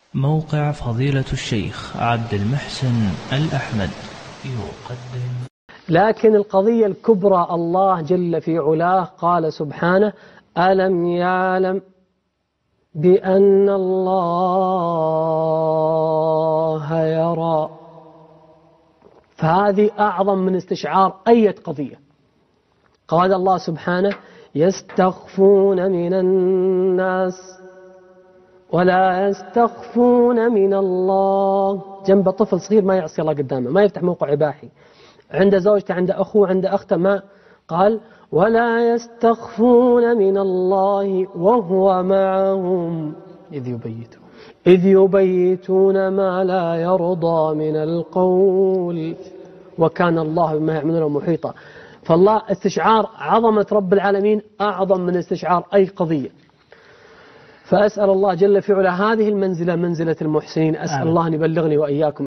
موقع فضيلة الشيخ عبد المحسن الأحمد يقدم. لكن القضية الكبرى الله جل في علاه قال سبحانه: ألم يعلم بأن الله يرى. فهذه أعظم من استشعار أي قضية. قال الله سبحانه: يستخفون من الناس ولا يستخفون من الله. جنب طفل صغير ما يعصي الله قدامه، ما يفتح موقع إباحي، عند زوجته، عند أخوه، عند أخته، ما قال ولا يستخفون من الله وهو معهم إذ يبيتون ما لا يرضى من القول وكان الله بما يعملون محيطا. فالله استشعار عظمة رب العالمين أعظم من استشعار أي قضية. فأسأل الله جل في علا هذه المنزلة منزلة المحسنين. أسأل الله أن يبلغني وإياكم